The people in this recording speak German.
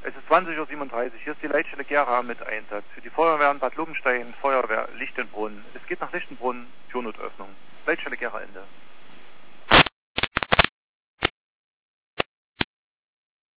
Es ist 20:37 Uhr. Hier ist die Leitstelle Gera mit Einsatz. Für die Feuerwehren Bad Lobenstein, Feuerwehr Lichtenbrunn. Es geht nach Lichtenbrunn, Tür Not